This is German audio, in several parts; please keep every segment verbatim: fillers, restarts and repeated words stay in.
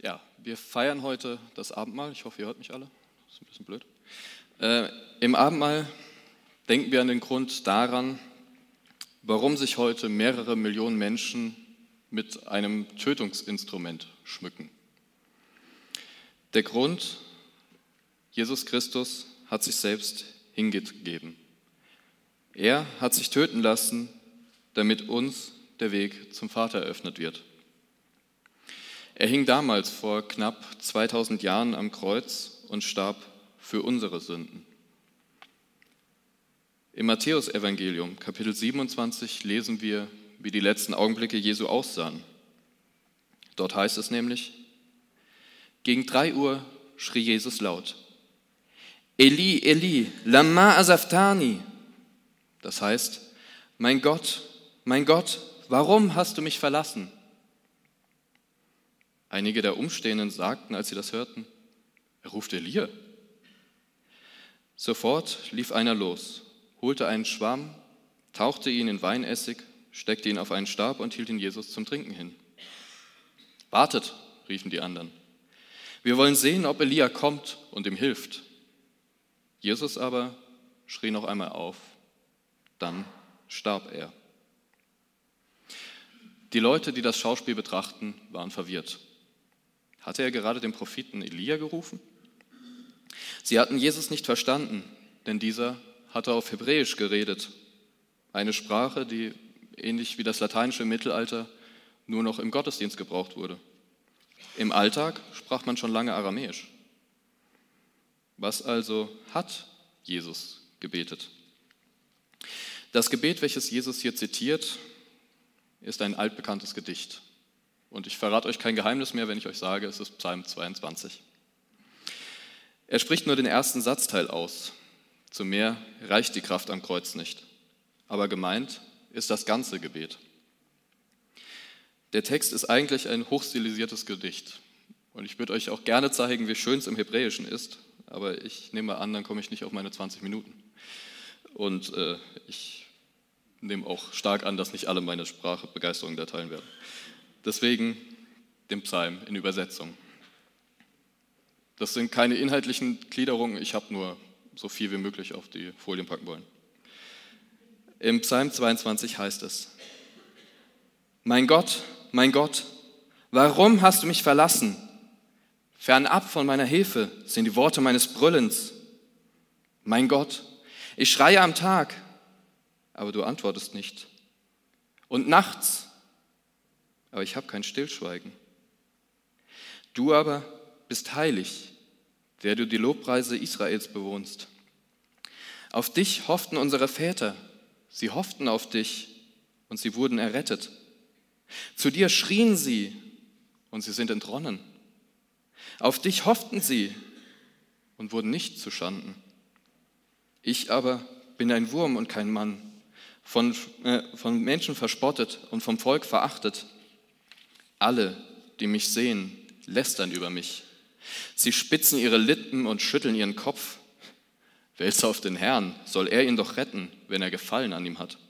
Ja, wir feiern heute das Abendmahl. Ich hoffe, ihr hört mich alle. Das ist ein bisschen blöd. Äh, Im Abendmahl denken wir an den Grund daran, warum sich heute mehrere Millionen Menschen mit einem Tötungsinstrument schmücken. Der Grund: Jesus Christus hat sich selbst hingegeben. Er hat sich töten lassen, damit uns der Weg zum Vater eröffnet wird. Er hing damals vor knapp zweitausend Jahren am Kreuz und starb für unsere Sünden. Im Matthäusevangelium, Kapitel siebenundzwanzig, lesen wir, wie die letzten Augenblicke Jesu aussahen. Dort heißt es nämlich: Gegen drei Uhr schrie Jesus laut: Eli, Eli, lama asafthani. Das heißt: Mein Gott, mein Gott, warum hast du mich verlassen? Einige der Umstehenden sagten, als sie das hörten: Er ruft Elia. Sofort lief einer los, holte einen Schwamm, tauchte ihn in Weinessig, steckte ihn auf einen Stab und hielt ihn Jesus zum Trinken hin. Wartet, riefen die anderen. Wir wollen sehen, ob Elia kommt und ihm hilft. Jesus aber schrie noch einmal auf, dann starb er. Die Leute, die das Schauspiel betrachten, waren verwirrt. Hatte er gerade den Propheten Elia gerufen? Sie hatten Jesus nicht verstanden, denn dieser hatte auf Hebräisch geredet, eine Sprache, die ähnlich wie das Lateinische im Mittelalter nur noch im Gottesdienst gebraucht wurde. Im Alltag sprach man schon lange Aramäisch. Was also hat Jesus gebetet? Das Gebet, welches Jesus hier zitiert, ist ein altbekanntes Gedicht. Und ich verrate euch kein Geheimnis mehr, wenn ich euch sage, es ist Psalm zweiundzwanzig. Er spricht nur den ersten Satzteil aus. Zu mehr reicht die Kraft am Kreuz nicht. Aber gemeint ist das ganze Gebet. Der Text ist eigentlich ein hochstilisiertes Gedicht. Und ich würde euch auch gerne zeigen, wie schön es im Hebräischen ist. Aber ich nehme an, dann komme ich nicht auf meine zwanzig Minuten. Und äh, ich nehme auch stark an, dass nicht alle meine Sprachbegeisterung da teilen werden. Deswegen den Psalm in Übersetzung. Das sind keine inhaltlichen Gliederungen, ich habe nur so viel wie möglich auf die Folien packen wollen. Im Psalm zweiundzwanzig heißt es: Mein Gott, mein Gott, warum hast du mich verlassen? Fernab von meiner Hilfe sind die Worte meines Brüllens. Mein Gott, ich schreie am Tag, aber du antwortest nicht. Und nachts, aber ich habe kein Stillschweigen. Du aber bist heilig, der du die Lobpreise Israels bewohnst. Auf dich hofften unsere Väter, sie hofften auf dich und sie wurden errettet. Zu dir schrien sie und sie sind entronnen. Auf dich hofften sie und wurden nicht zuschanden. Ich aber bin ein Wurm und kein Mann, von, äh, von Menschen verspottet und vom Volk verachtet. Alle, die mich sehen, lästern über mich. Sie spitzen ihre Lippen und schütteln ihren Kopf. Wälze auf den Herrn, soll er ihn doch retten, wenn er Gefallen an ihm hat.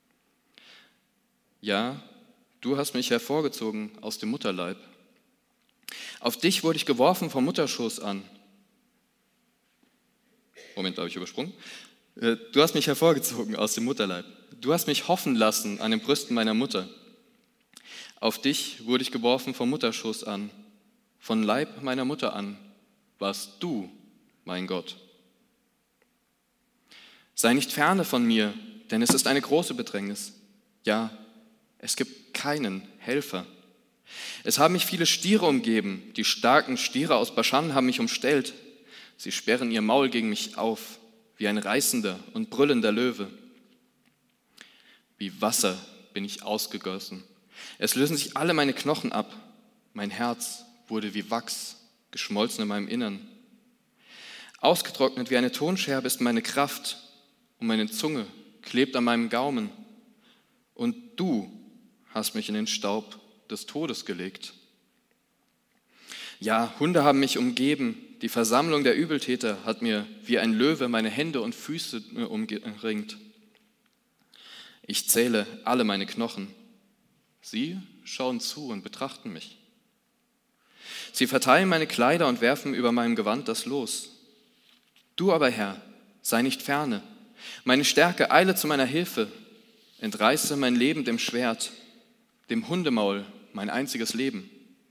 Ja, du hast mich hervorgezogen aus dem Mutterleib. Auf dich wurde ich geworfen vom Mutterschoß an. Moment, da habe ich übersprungen. Du hast mich hervorgezogen aus dem Mutterleib. Du hast mich hoffen lassen an den Brüsten meiner Mutter. Auf dich wurde ich geworfen vom Mutterschoß an. Von Leib meiner Mutter an warst du, mein Gott. Sei nicht ferne von mir, denn es ist eine große Bedrängnis. Ja, es gibt keinen Helfer. Es haben mich viele Stiere umgeben. Die starken Stiere aus Baschan haben mich umstellt. Sie sperren ihr Maul gegen mich auf, wie ein reißender und brüllender Löwe. Wie Wasser bin ich ausgegossen. Es lösen sich alle meine Knochen ab. Mein Herz wurde wie Wachs, geschmolzen in meinem Innern. Ausgetrocknet wie eine Tonscherbe ist meine Kraft und meine Zunge klebt an meinem Gaumen. Und du hast mich in den Staub des Todes gelegt. Ja, Hunde haben mich umgeben. Die Versammlung der Übeltäter hat mir wie ein Löwe meine Hände und Füße umringt. Ich zähle alle meine Knochen. Sie schauen zu und betrachten mich. Sie verteilen meine Kleider und werfen über meinem Gewand das Los. Du aber, Herr, sei nicht ferne. Meine Stärke eile zu meiner Hilfe. Entreiße mein Leben dem Schwert, dem Hundemaul mein einziges Leben.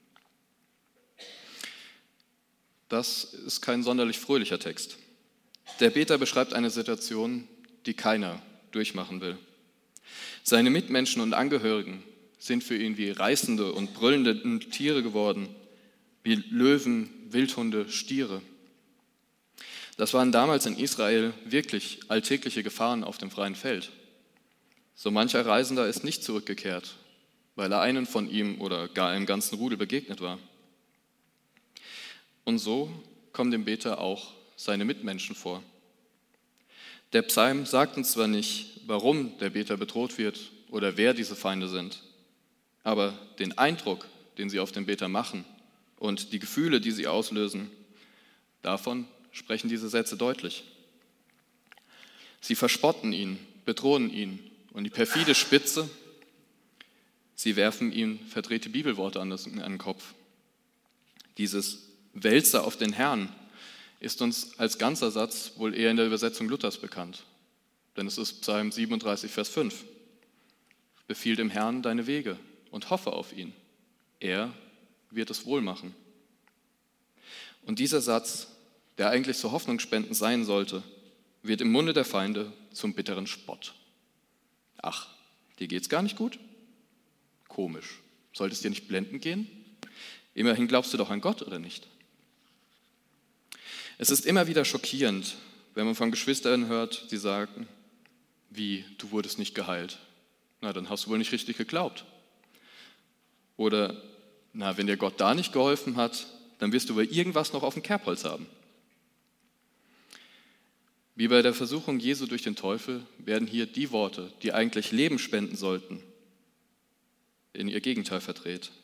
Das ist kein sonderlich fröhlicher Text. Der Beter beschreibt eine Situation, die keiner durchmachen will. Seine Mitmenschen und Angehörigen sind für ihn wie reißende und brüllende Tiere geworden, wie Löwen, Wildhunde, Stiere. Das waren damals in Israel wirklich alltägliche Gefahren auf dem freien Feld. So mancher Reisender ist nicht zurückgekehrt, weil er einen von ihm oder gar einem ganzen Rudel begegnet war. Und so kommen dem Beter auch seine Mitmenschen vor. Der Psalm sagt uns zwar nicht, warum der Beter bedroht wird oder wer diese Feinde sind, aber den Eindruck, den sie auf den Beter machen und die Gefühle, die sie auslösen, davon sprechen diese Sätze deutlich. Sie verspotten ihn, bedrohen ihn und die perfide Spitze, sie werfen ihm verdrehte Bibelworte an den Kopf. Dieses Wälzer auf den Herrn ist uns als ganzer Satz wohl eher in der Übersetzung Luthers bekannt. Denn es ist Psalm siebenunddreißig, Vers fünf. Befiehl dem Herrn deine Wege und hoffe auf ihn. Er wird es wohl machen. Und dieser Satz, der eigentlich so hoffnungsspendend sein sollte, wird im Munde der Feinde zum bitteren Spott. Ach, dir geht's gar nicht gut? Komisch. Sollte es dir nicht blendend gehen? Immerhin glaubst du doch an Gott, oder nicht? Es ist immer wieder schockierend, wenn man von Geschwistern hört, die sagen, wie, du wurdest nicht geheilt. Na, dann hast du wohl nicht richtig geglaubt. Oder, na, wenn dir Gott da nicht geholfen hat, dann wirst du wohl irgendwas noch auf dem Kerbholz haben. Wie bei der Versuchung Jesu durch den Teufel werden hier die Worte, die eigentlich Leben spenden sollten, in ihr Gegenteil verdreht.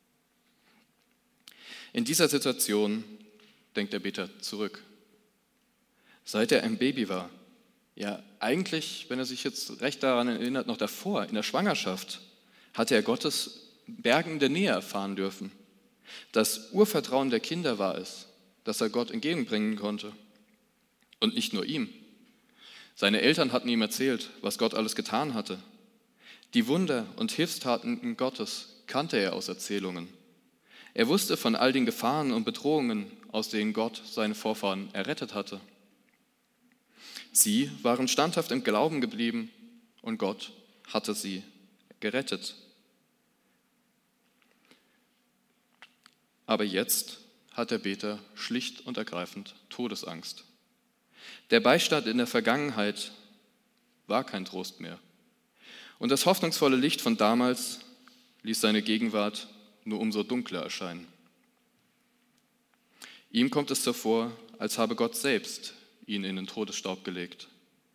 In dieser Situation denkt der Beter zurück. Seit er ein Baby war, ja eigentlich, wenn er sich jetzt recht daran erinnert, noch davor, in der Schwangerschaft, hatte er Gottes bergende Nähe erfahren dürfen. Das Urvertrauen der Kinder war es, das er Gott entgegenbringen konnte. Und nicht nur ihm. Seine Eltern hatten ihm erzählt, was Gott alles getan hatte. Die Wunder und Hilfstaten Gottes kannte er aus Erzählungen. Er wusste von all den Gefahren und Bedrohungen, aus denen Gott seine Vorfahren errettet hatte. Sie waren standhaft im Glauben geblieben und Gott hatte sie gerettet. Aber jetzt hat der Beter schlicht und ergreifend Todesangst. Der Beistand in der Vergangenheit war kein Trost mehr. Und das hoffnungsvolle Licht von damals ließ seine Gegenwart nur umso dunkler erscheinen. Ihm kommt es so vor, als habe Gott selbst ihn in den Todesstaub gelegt.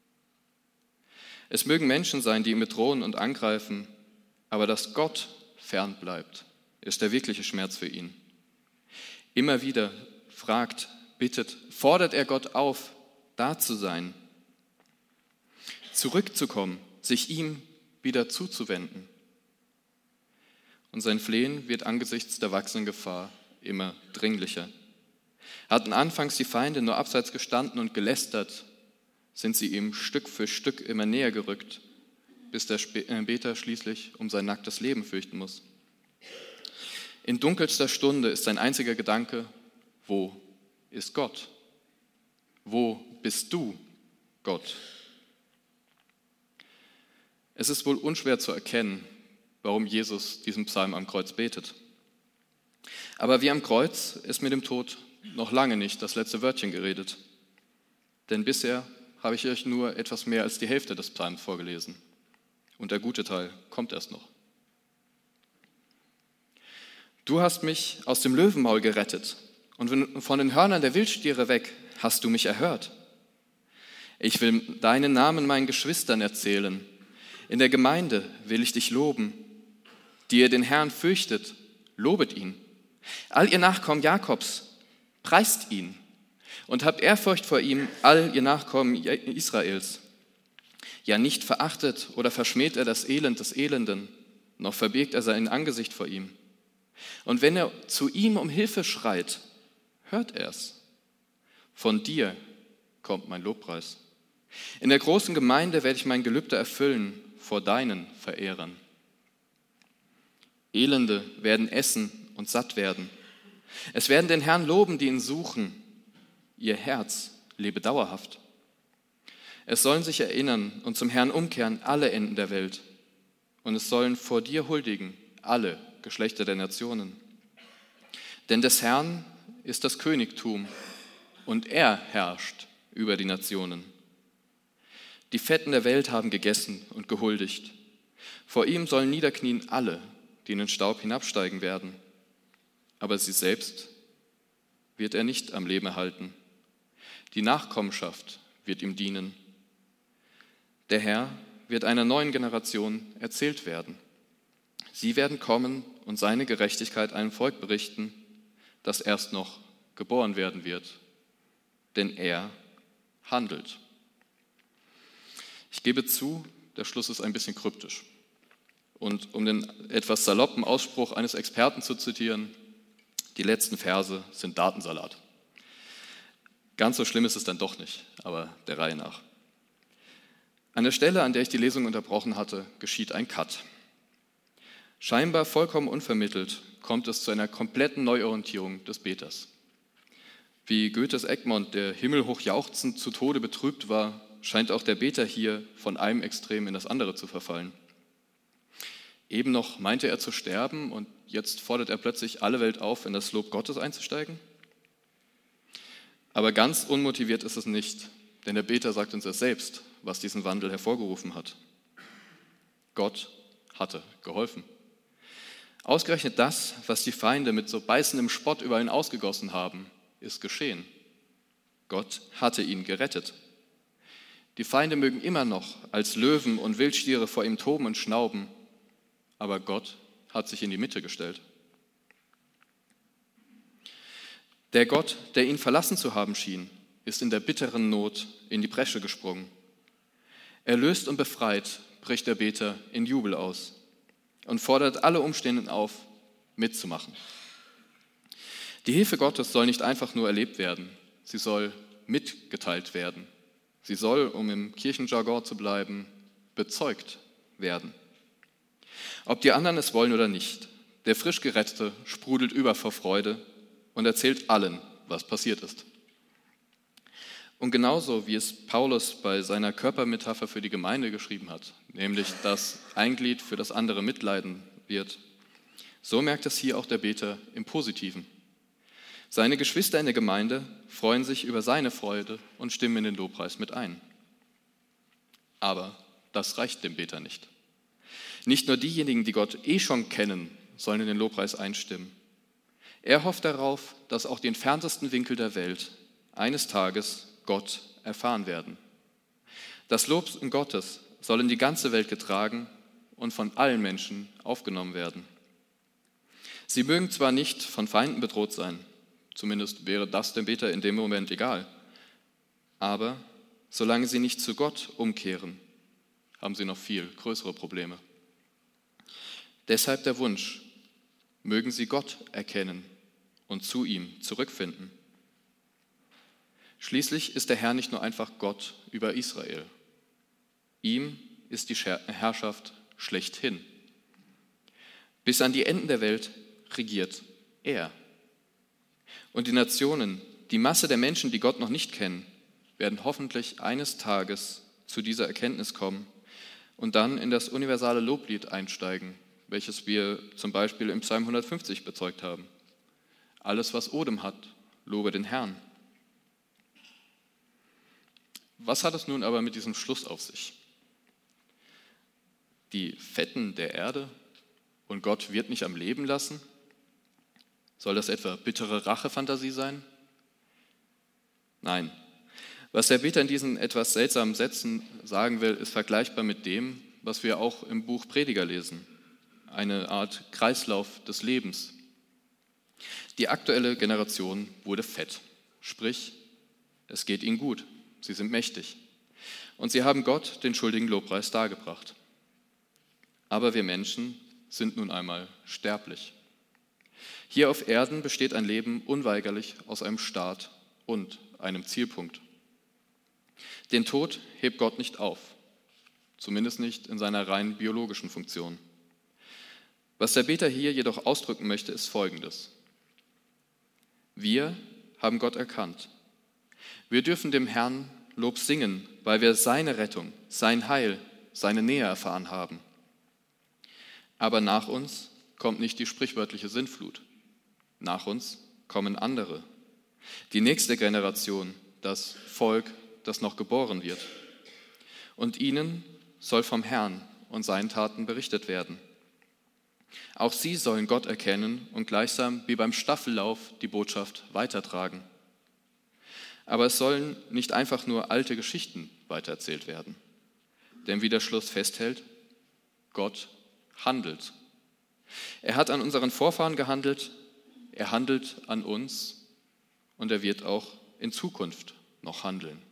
Es mögen Menschen sein, die ihn bedrohen und angreifen, aber dass Gott fern bleibt, ist der wirkliche Schmerz für ihn. Immer wieder fragt, bittet, fordert er Gott auf, da zu sein, zurückzukommen, sich ihm wieder zuzuwenden. Und sein Flehen wird angesichts der wachsenden Gefahr immer dringlicher. Hatten anfangs die Feinde nur abseits gestanden und gelästert, sind sie ihm Stück für Stück immer näher gerückt, bis der Beter schließlich um sein nacktes Leben fürchten muss. In dunkelster Stunde ist sein einziger Gedanke, wo ist Gott? Wo bist du, Gott? Es ist wohl unschwer zu erkennen, warum Jesus diesen Psalm am Kreuz betet. Aber wie am Kreuz ist mit dem Tod noch lange nicht das letzte Wörtchen geredet. Denn bisher habe ich euch nur etwas mehr als die Hälfte des Psalms vorgelesen. Und der gute Teil kommt erst noch. Du hast mich aus dem Löwenmaul gerettet und von den Hörnern der Wildstiere weg hast du mich erhört. Ich will deinen Namen meinen Geschwistern erzählen. In der Gemeinde will ich dich loben. Die ihr den Herrn fürchtet, lobet ihn. All ihr Nachkommen Jakobs, preist ihn und habt Ehrfurcht vor ihm, all ihr Nachkommen Israels. Ja, nicht verachtet oder verschmäht er das Elend des Elenden, noch verbirgt er sein Angesicht vor ihm. Und wenn er zu ihm um Hilfe schreit, hört er's. Von dir kommt mein Lobpreis. In der großen Gemeinde werde ich mein Gelübde erfüllen vor deinen Verehrern. Elende werden essen und satt werden. Es werden den Herrn loben, die ihn suchen. Ihr Herz lebe dauerhaft. Es sollen sich erinnern und zum Herrn umkehren alle Enden der Welt. Und es sollen vor dir huldigen alle Geschlechter der Nationen. Denn des Herrn ist das Königtum und er herrscht über die Nationen. Die Fetten der Welt haben gegessen und gehuldigt. Vor ihm sollen niederknien alle, die in den Staub hinabsteigen werden. Aber sie selbst wird er nicht am Leben erhalten. Die Nachkommenschaft wird ihm dienen. Der Herr wird einer neuen Generation erzählt werden. Sie werden kommen und seine Gerechtigkeit einem Volk berichten, das erst noch geboren werden wird. Denn er handelt. Ich gebe zu, der Schluss ist ein bisschen kryptisch. Und um den etwas saloppen Ausspruch eines Experten zu zitieren, die letzten Verse sind Datensalat. Ganz so schlimm ist es dann doch nicht, aber der Reihe nach. An der Stelle, an der ich die Lesung unterbrochen hatte, geschieht ein Cut. Scheinbar vollkommen unvermittelt kommt es zu einer kompletten Neuorientierung des Beters. Wie Goethes Egmont, der himmelhoch jauchzend zu Tode betrübt war, scheint auch der Beter hier von einem Extrem in das andere zu verfallen. Eben noch meinte er zu sterben und jetzt fordert er plötzlich alle Welt auf, in das Lob Gottes einzusteigen? Aber ganz unmotiviert ist es nicht, denn der Beter sagt uns es selbst, was diesen Wandel hervorgerufen hat. Gott hatte geholfen. Ausgerechnet das, was die Feinde mit so beißendem Spott über ihn ausgegossen haben, ist geschehen. Gott hatte ihn gerettet. Die Feinde mögen immer noch als Löwen und Wildstiere vor ihm toben und schnauben, aber Gott hat sich in die Mitte gestellt. Der Gott, der ihn verlassen zu haben schien, ist in der bitteren Not in die Bresche gesprungen. Erlöst und befreit bricht der Beter in Jubel aus und fordert alle Umstehenden auf, mitzumachen. Die Hilfe Gottes soll nicht einfach nur erlebt werden, sie soll mitgeteilt werden. Sie soll, um im Kirchenjargon zu bleiben, bezeugt werden. Ob die anderen es wollen oder nicht, der frisch Gerettete sprudelt über vor Freude und erzählt allen, was passiert ist. Und genauso wie es Paulus bei seiner Körpermetapher für die Gemeinde geschrieben hat, nämlich dass ein Glied für das andere mitleiden wird, so merkt es hier auch der Beter im Positiven. Seine Geschwister in der Gemeinde freuen sich über seine Freude und stimmen in den Lobpreis mit ein. Aber das reicht dem Beter nicht. Nicht nur diejenigen, die Gott eh schon kennen, sollen in den Lobpreis einstimmen. Er hofft darauf, dass auch die entferntesten Winkel der Welt eines Tages Gott erfahren werden. Das Lob Gottes soll in die ganze Welt getragen und von allen Menschen aufgenommen werden. Sie mögen zwar nicht von Feinden bedroht sein, zumindest wäre das dem Beter in dem Moment egal, aber solange sie nicht zu Gott umkehren, haben sie noch viel größere Probleme. Deshalb der Wunsch, mögen sie Gott erkennen und zu ihm zurückfinden. Schließlich ist der Herr nicht nur einfach Gott über Israel. Ihm ist die Herrschaft schlechthin. Bis an die Enden der Welt regiert er. Und die Nationen, die Masse der Menschen, die Gott noch nicht kennen, werden hoffentlich eines Tages zu dieser Erkenntnis kommen und dann in das universale Loblied einsteigen, welches wir zum Beispiel im Psalm hundertfünfzig bezeugt haben. Alles, was Odem hat, lobe den Herrn. Was hat es nun aber mit diesem Schluss auf sich? Die Fetten der Erde und Gott wird nicht am Leben lassen? Soll das etwa bittere Rachefantasie sein? Nein. Was der Beter in diesen etwas seltsamen Sätzen sagen will, ist vergleichbar mit dem, was wir auch im Buch Prediger lesen. Eine Art Kreislauf des Lebens. Die aktuelle Generation wurde fett, sprich, es geht ihnen gut, sie sind mächtig und sie haben Gott den schuldigen Lobpreis dargebracht. Aber wir Menschen sind nun einmal sterblich. Hier auf Erden besteht ein Leben unweigerlich aus einem Start und einem Zielpunkt. Den Tod hebt Gott nicht auf, zumindest nicht in seiner rein biologischen Funktion. Was der Beter hier jedoch ausdrücken möchte, ist Folgendes. Wir haben Gott erkannt. Wir dürfen dem Herrn Lob singen, weil wir seine Rettung, sein Heil, seine Nähe erfahren haben. Aber nach uns kommt nicht die sprichwörtliche Sintflut. Nach uns kommen andere. Die nächste Generation, das Volk, das noch geboren wird. Und ihnen soll vom Herrn und seinen Taten berichtet werden. Auch sie sollen Gott erkennen und gleichsam wie beim Staffellauf die Botschaft weitertragen. Aber es sollen nicht einfach nur alte Geschichten weitererzählt werden. Denn wie der Schluss festhält, Gott handelt. Er hat an unseren Vorfahren gehandelt, er handelt an uns und er wird auch in Zukunft noch handeln.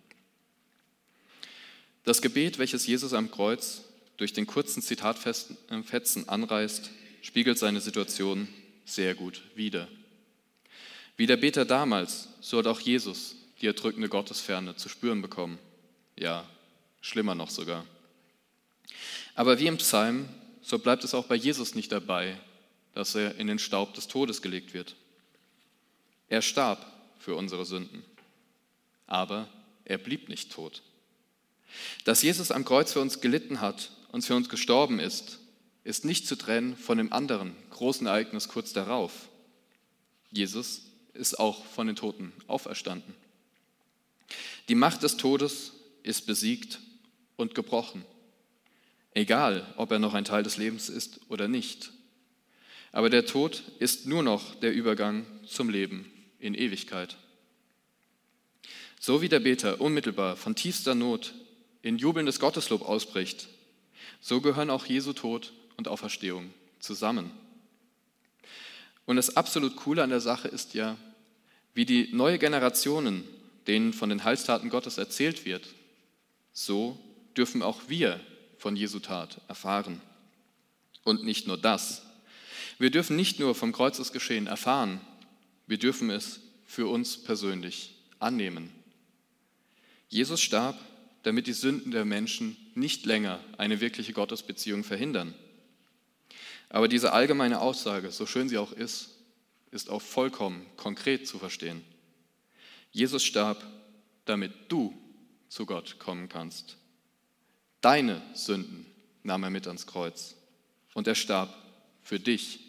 Das Gebet, welches Jesus am Kreuz durch den kurzen Zitatfetzen anreißt, spiegelt seine Situation sehr gut wider. Wie der Beter damals, so hat auch Jesus die erdrückende Gottesferne zu spüren bekommen. Ja, schlimmer noch sogar. Aber wie im Psalm, so bleibt es auch bei Jesus nicht dabei, dass er in den Staub des Todes gelegt wird. Er starb für unsere Sünden, aber er blieb nicht tot. Dass Jesus am Kreuz für uns gelitten hat und für uns gestorben ist, ist nicht zu trennen von dem anderen großen Ereignis kurz darauf. Jesus ist auch von den Toten auferstanden. Die Macht des Todes ist besiegt und gebrochen. Egal, ob er noch ein Teil des Lebens ist oder nicht. Aber der Tod ist nur noch der Übergang zum Leben in Ewigkeit. So wie der Beter unmittelbar von tiefster Not in jubelndes Gotteslob ausbricht, so gehören auch Jesu Tod und Auferstehung zusammen. Und das absolut Coole an der Sache ist ja, wie die neue Generationen, denen von den Heilstaten Gottes erzählt wird, so dürfen auch wir von Jesu Tat erfahren. Und nicht nur das. Wir dürfen nicht nur vom Kreuzesgeschehen erfahren, wir dürfen es für uns persönlich annehmen. Jesus starb, damit die Sünden der Menschen nicht länger eine wirkliche Gottesbeziehung verhindern. Aber diese allgemeine Aussage, so schön sie auch ist, ist auch vollkommen konkret zu verstehen. Jesus starb, damit du zu Gott kommen kannst. Deine Sünden nahm er mit ans Kreuz und er starb für dich.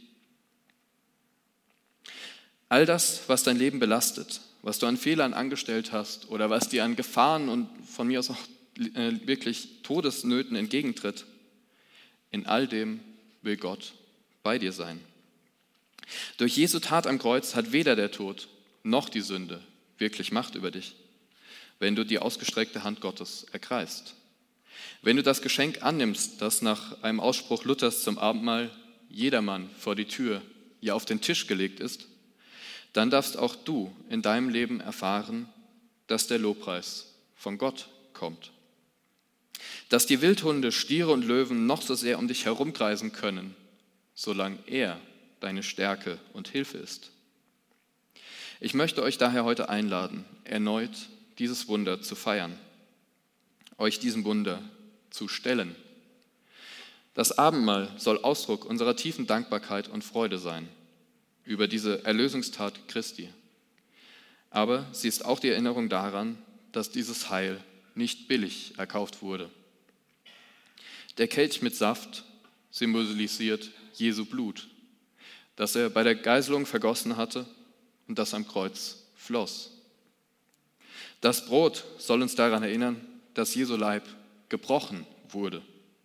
All das, was dein Leben belastet, was du an Fehlern angestellt hast oder was dir an Gefahren und von mir aus auch wirklich Todesnöten entgegentritt, in all dem will Gott bei dir sein. Durch Jesu Tat am Kreuz hat weder der Tod noch die Sünde wirklich Macht über dich, wenn du die ausgestreckte Hand Gottes ergreifst. Wenn du das Geschenk annimmst, das nach einem Ausspruch Luthers zum Abendmahl jedermann vor die Tür, ja auf den Tisch gelegt ist, dann darfst auch du in deinem Leben erfahren, dass der Lobpreis von Gott kommt. Dass die Wildhunde, Stiere und Löwen noch so sehr um dich herumkreisen können, solange er deine Stärke und Hilfe ist. Ich möchte euch daher heute einladen, erneut dieses Wunder zu feiern, euch diesem Wunder zu stellen. Das Abendmahl soll Ausdruck unserer tiefen Dankbarkeit und Freude sein über diese Erlösungstat Christi. Aber sie ist auch die Erinnerung daran, dass dieses Heil nicht billig erkauft wurde. Der Kelch mit Saft symbolisiert Jesu Blut, das er bei der Geißelung vergossen hatte und das am Kreuz floss. Das Brot soll uns daran erinnern, dass Jesu Leib gebrochen wurde.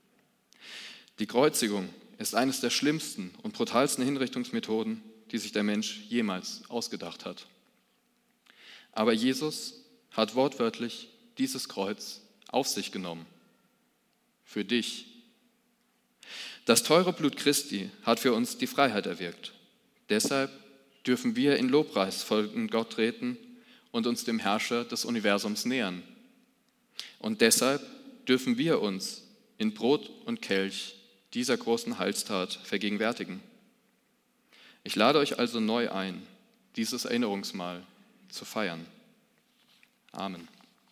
Die Kreuzigung ist eines der schlimmsten und brutalsten Hinrichtungsmethoden, die sich der Mensch jemals ausgedacht hat. Aber Jesus hat wortwörtlich dieses Kreuz auf sich genommen. Für dich. Das teure Blut Christi hat für uns die Freiheit erwirkt. Deshalb dürfen wir in Lobpreis folgend Gott treten und uns dem Herrscher des Universums nähern. Und deshalb dürfen wir uns in Brot und Kelch dieser großen Heilstat vergegenwärtigen. Ich lade euch also neu ein, dieses Erinnerungsmahl zu feiern. Amen.